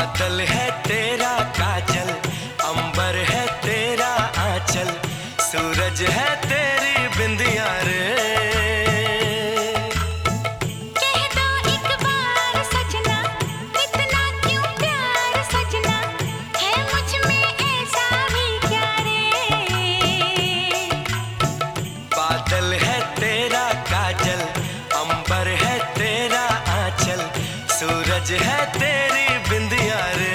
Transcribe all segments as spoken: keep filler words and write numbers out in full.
बादल है तेरा काजल, अंबर है तेरा आंचल, सूरज है तेरी बिंदिया रे। कह दो एक बार सजना, इतना क्यों प्यार सजना, है मुझ में ऐसा भी क्या रे। बादल है तेरा काजल, अंबर है तेरा आंचल, सूरज है तेरी बिंदिया रे।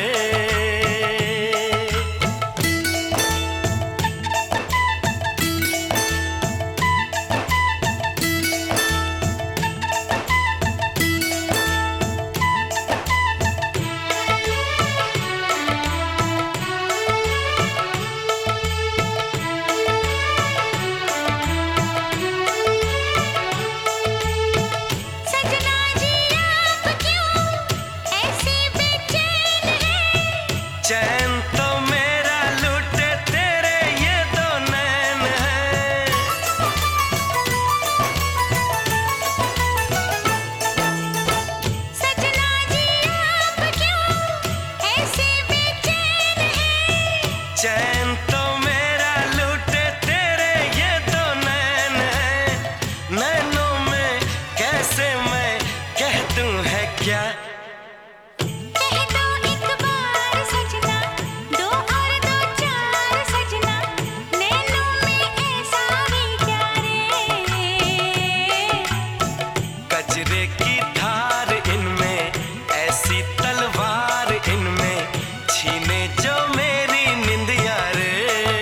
चैन तो मेरा लूटे तेरे ये दो नैन हैं। सजना जी आप क्यों ऐसे बेचैन हैं। चैन तो मेरा लूटे तेरे ये दो नैन हैं। नैनों में कैसे मैं कह दूं है क्या। कजरे की धार इनमें, ऐसी तलवार इनमें, छीने जो मेरी निंदिया रे।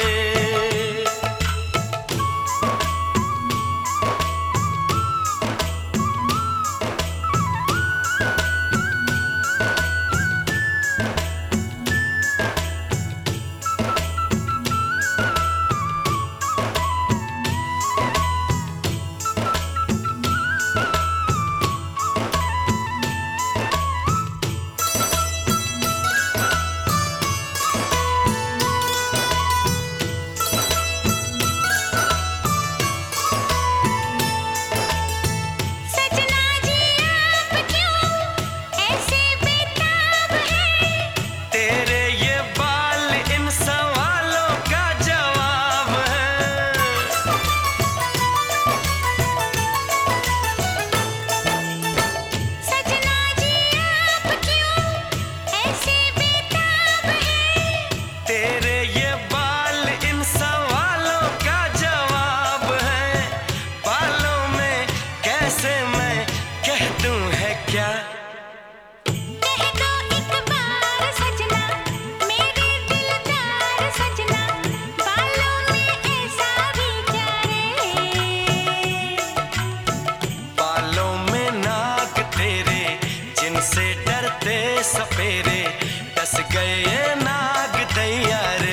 से डरते सपेरे डस गए नाग दैया रे।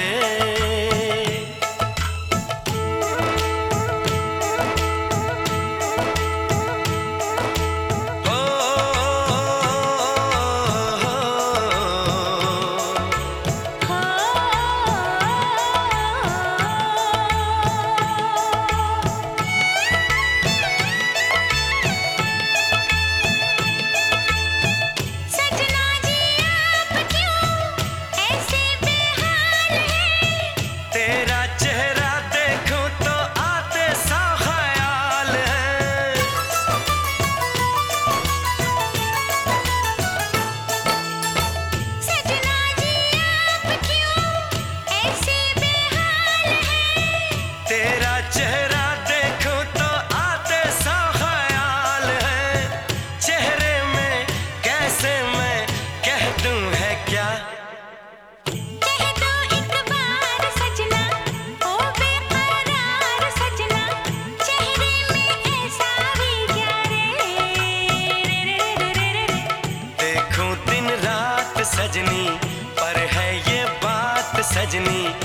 सजनी पर है ये बात सजनी